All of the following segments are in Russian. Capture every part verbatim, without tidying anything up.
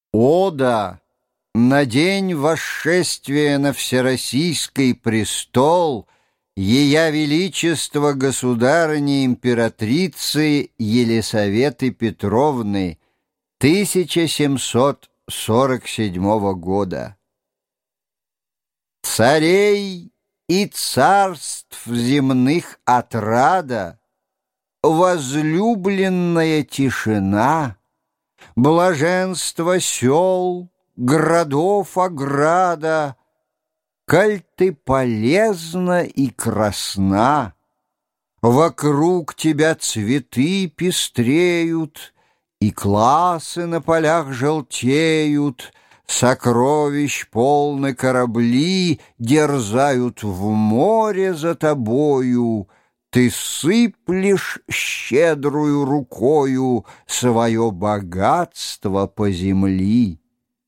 Ода на день восшествия на Всероссийский престол Ея Величества Государыни Императрицы Елисаветы Петровны тысяча семьсот сорок седьмого года. Царей и царств земных отрада, возлюбленная тишина, блаженство сел, городов ограда, коль ты полезна и красна, вокруг тебя цветы пестреют, и классы на полях желтеют, сокровищ полны корабли дерзают в море за тобою. Ты сыплешь щедрую рукою свое богатство по земли.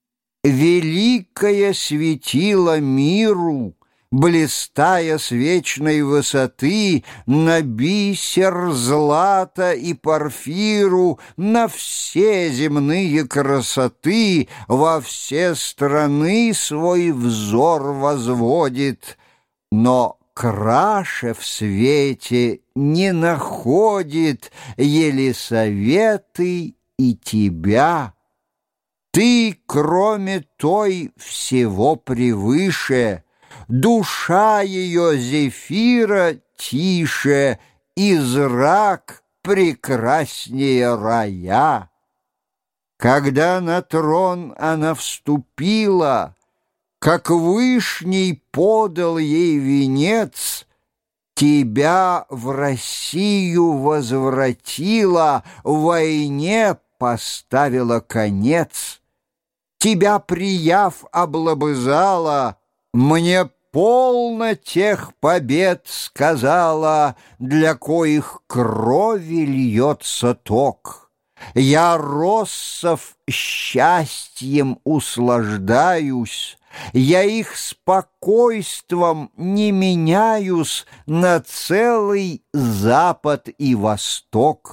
Великое светило миру, блистая с вечной высоты, на бисер, злато и порфиру, на все земные красоты, во все страны свой взор возводит, но краше в свете не находит Елисаветы и тебя. Ты, кроме той, всего превыше, душа ее Зефира тише, и зрак прекраснее рая. Когда на трон она вступила, как Вышний подал ей венец, тебя в Россию возвратила, войне поставила конец. Тебя, прияв, облобызала, мне полно тех побед сказала, для коих крови льется ток. Я россов счастьем услаждаюсь, я их спокойством не меняюсь на целый Запад и Восток.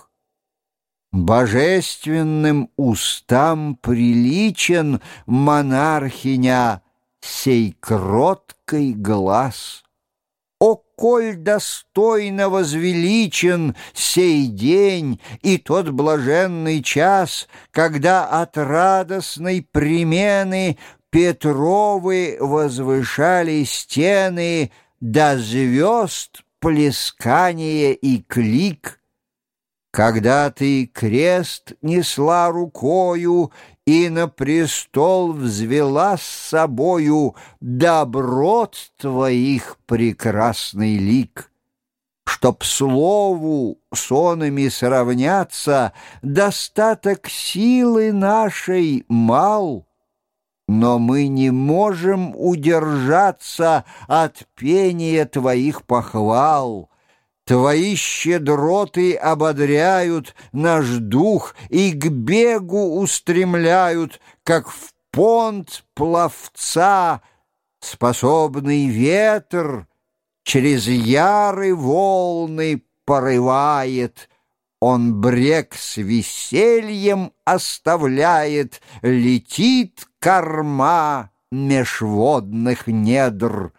Божественным устам приличен, монархиня, сей кроткий глаз. О, коль достойно возвеличен сей день и тот блаженный час, когда от радостной примены Петровы возвышали стены до звезд плескание и клик. Когда ты крест несла рукою и на престол взвела с собою доброт твоих прекрасный лик, чтоб слову сонами сравняться, достаток силы нашей мал, но мы не можем удержаться от пения твоих похвал. Твои щедроты ободряют наш дух и к бегу устремляют, как в понт пловца способный ветер через яры волны порывает. Он брег с весельем оставляет, летит корма меж водных недр.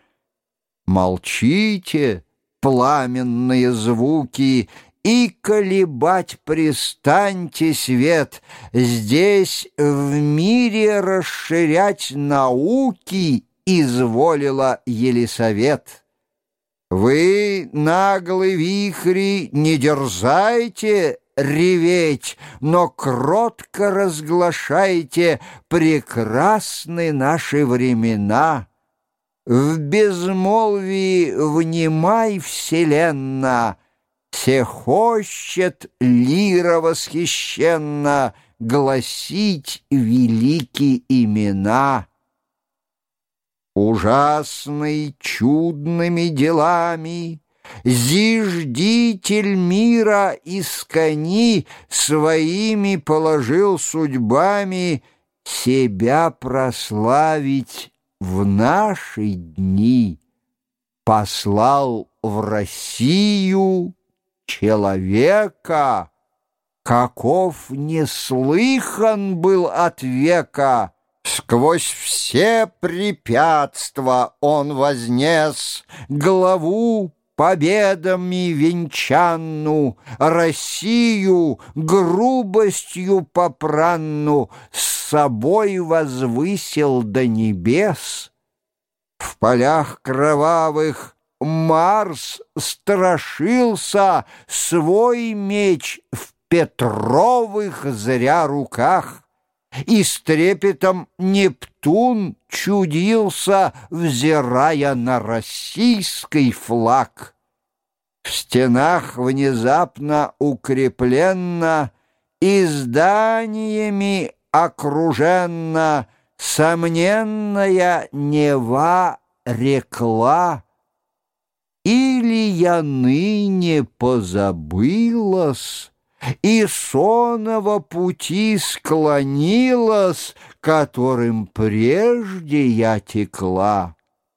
Молчите, пламенные звуки, и колебать престаньте свет. Здесь в мире расширять науки изволила Елисавет. Вы, наглые вихри, не дерзайте реветь, но кротко разглашайте прекрасны наши времена. В безмолвии внимай, вселенна, се хочет лира восхищенно гласить великие имена. Ужасный чудными делами зиждитель мира искони своими положил судьбами себя прославить в наши дни, послал в Россию человека, каков неслыхан был от века. Сквозь все препятства он вознес главу победами венчанну, Россию грубостью попранну с собой возвысил до небес. В полях кровавых Марс страшился свой меч в Петровых зря руках, и с трепетом Нептун чудился, взирая на российский флаг. В стенах внезапно укрепленно и зданиями окруженно сомненная Нева рекла. Или я ныне позабылась и сонного пути склонилась, которым прежде я текла?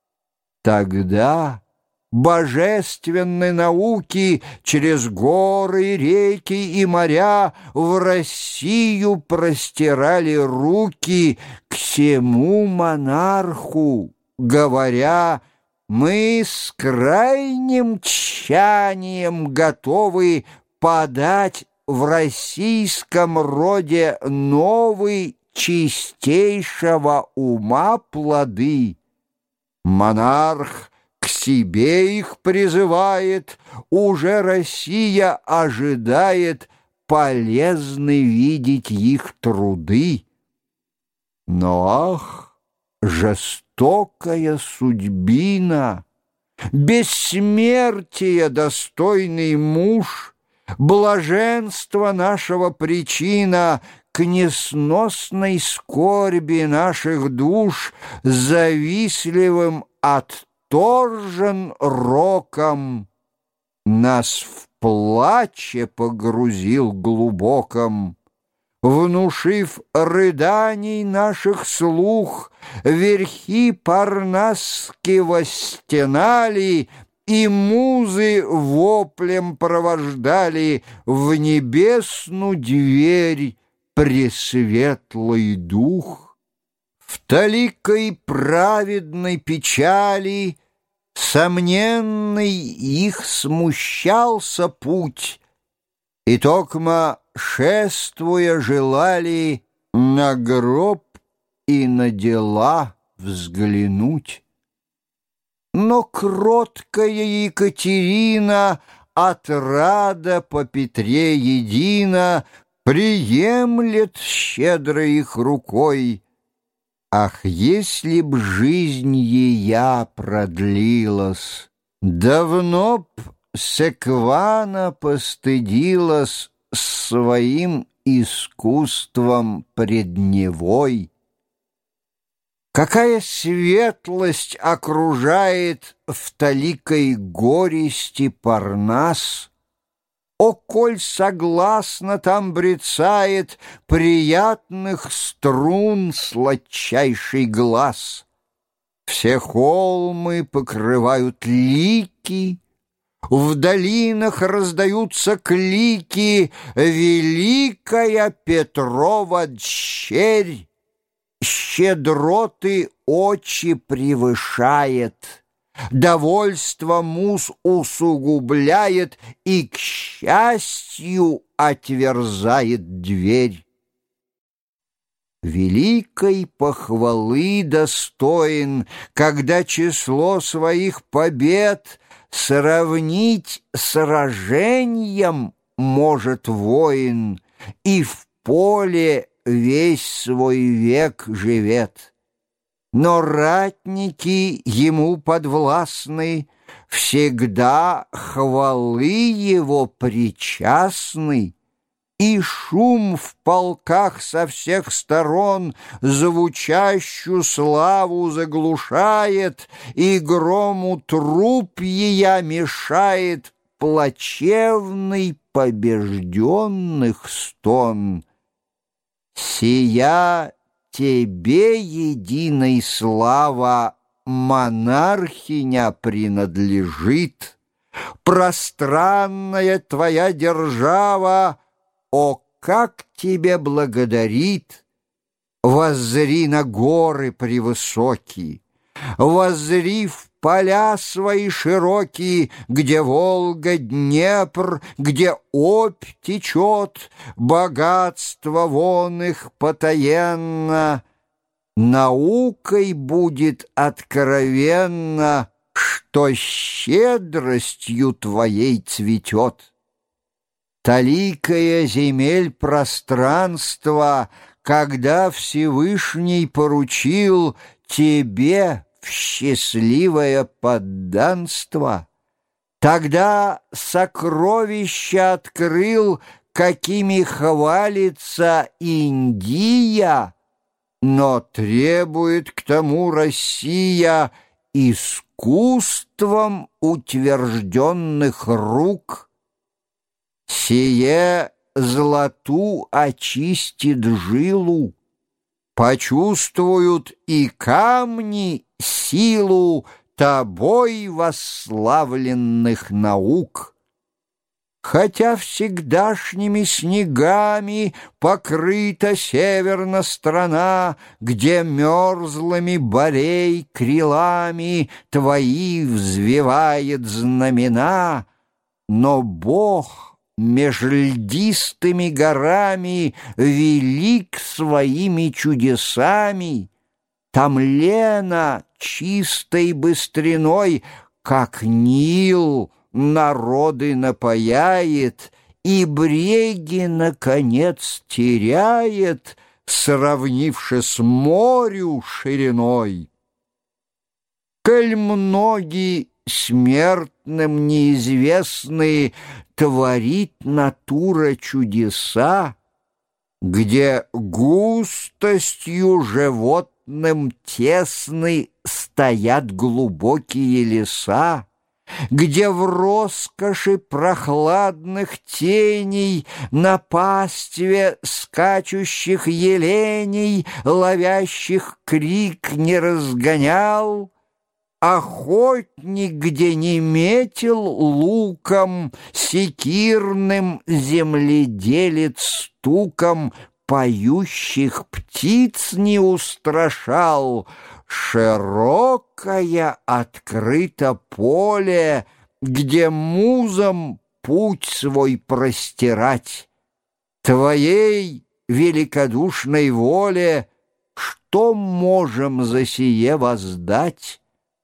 Тогда божественной науки через горы, реки и моря в Россию простирали руки к сему монарху, говоря: мы с крайним тщанием готовы подать в российском роде новый чистейшего ума плоды. Монарх к себе их призывает, уже Россия ожидает полезны видеть их труды. Но ах, жестокая судьбина, бессмертия достойный муж, блаженство нашего причина, к несносной скорби наших душ, завистливым отторжен роком, нас в плаче погрузил глубоком. Внушив рыданий наших слух, верхи Парнасски восстенали, и музы воплем провождали в небесную дверь пресветлый дух. В таликой праведной печали сомненный их смущался путь, и токмо шествуя желали на гроб и на дела взглянуть. Но кроткая Екатерина отрада по Петре едина приемлет щедро их рукой. Ах, если б жизнь ея продлилась, давно б Секвана постыдилась своим искусством предневой. Какая светлость окружает в таликой горести Парнас! О, коль согласно там брецает приятных струн сладчайший глаз! Все холмы покрывают лики, в долинах раздаются клики: великая Петрова дщерь щедроты очи превышает, довольство муз усугубляет и, к счастью, отверзает дверь. Великой похвалы достоин, когда число своих побед сравнить сражением может воин, и в поле весь свой век живет. Но ратники ему подвластны, всегда хвалы его причастны, и шум в полках со всех сторон звучащую славу заглушает, и грому труп ея мешает плачевный побежденных стон. Сия тебе единой слава, монархиня, принадлежит, пространная твоя держава о, как тебе благодарит! Воззри на горы превысокие, воззри в поля свои широкие, где Волга, Днепр, где Обь течет, богатство вон их потаенно. Наукой будет откровенно, что щедростью твоей цветет. Таликая земель пространства, когда Всевышний поручил тебе в счастливое подданство, тогда сокровища открыл, какими хвалится Индия, но требует к тому Россия искусством утвержденных рук. Сие злату очистит жилу, почувствуют и камни силу тобой восславленных наук. Хотя всегдашними снегами покрыта северна страна, где мерзлыми борей крилами твои взвивает знамена, но Бог меж льдистыми горами велик своими чудесами. Там Лена чистой быстриной, как Нил, народы напояет, и бреги, наконец, теряет, сравнившись морю шириной. Коль многие смертным неизвестные творит натура чудеса, где густостью животным тесны стоят глубокие леса, где в роскоши прохладных теней на пастве скачущих еленей ловящих крик не разгонял, охотник, где не метил луком, секирным земледелец стуком поющих птиц не устрашал, широкое открыто поле, где музам путь свой простирать. Твоей великодушной воле что можем за сие воздать?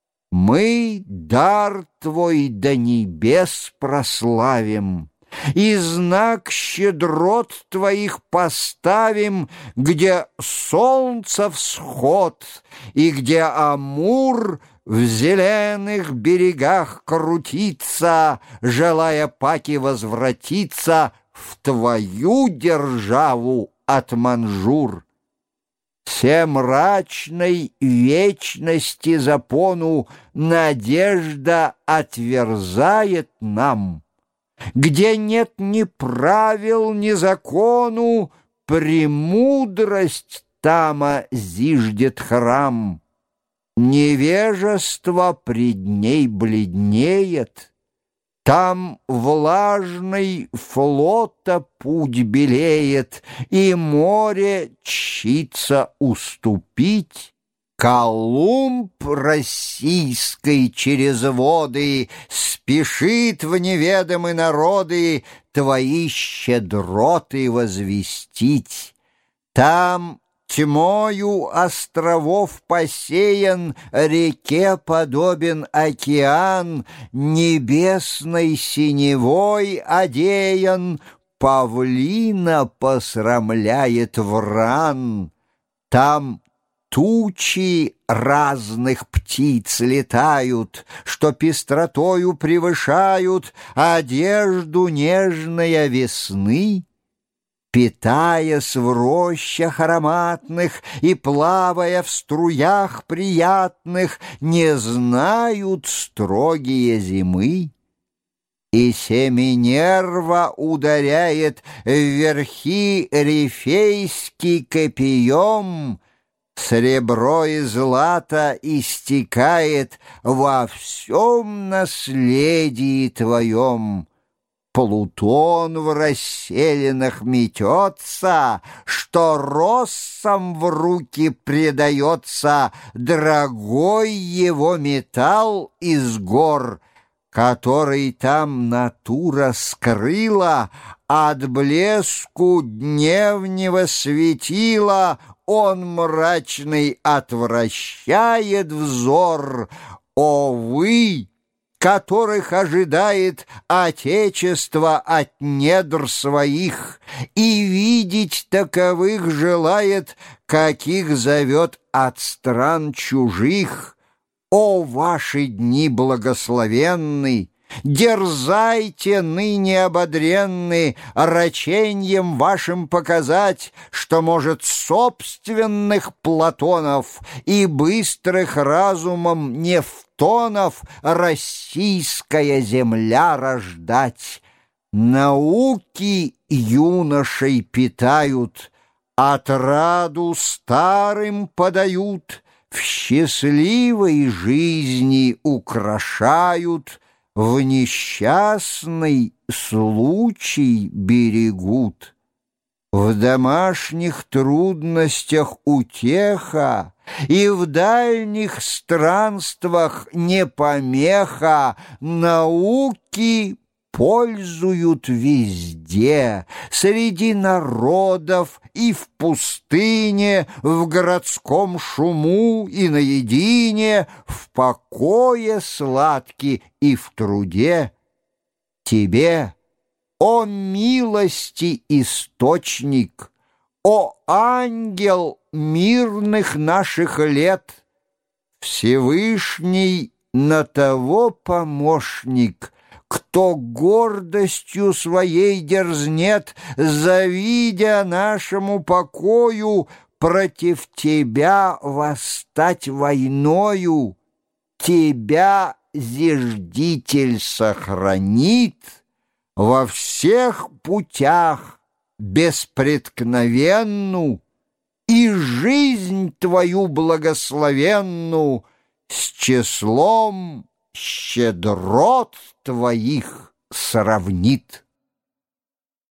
Мы дар твой до небес прославим, и знак щедрот твоих поставим, где солнце всход, и где Амур в зеленых берегах крутится, желая паки возвратиться в твою державу от Манжур. Все мрачной вечности запону надежда отверзает нам. Где нет ни правил, ни закону, премудрость тама зиждет храм. Невежество пред ней бледнеет, там влажный флота путь белеет, и море чится уступить. Колумб российской через воды спешит в неведомые народы твои щедроты возвестить. Там тьмою островов посеян, реке подобен океан, небесной синевой одеян, павлина посрамляет вран. Там тучи разных птиц летают, что пестротою превышают одежду нежная весны. Питаясь в рощах ароматных и плавая в струях приятных, не знают строгие зимы. И семя Минерва ударяет в верхи рифейский копьем, серебро и злато истекает во всем наследии твоем. Плутон в расселинах метется, что россам в руки предается дорогой его металл из гор, который там натура скрыла, от блеску дневнего светила он мрачный отвращает взор. О вы, которых ожидает Отечество от недр своих, и видеть таковых желает, каких зовет от стран чужих. О ваши дни благословенны! Дерзайте, ныне ободренны, раченьем вашим показать, что может собственных Платонов и быстрых разумом Нефтонов российская земля рождать. Науки юношей питают, отраду старым подают, в счастливой жизни украшают, в несчастный случай берегут. В домашних трудностях утеха и в дальних странствах не помеха, науки пользуют везде, среди народов и в пустыне, в городском шуму и наедине, в покое сладки и в труде. Тебе, о милости источник, о ангел мирных наших лет, Всевышний на того помощник, кто гордостью своей дерзнет, завидя нашему покою, против тебя восстать войною. Тебя зиждитель сохранит во всех путях беспреткновенну, и жизнь твою благословенну с числом щедрот твоих сравнит.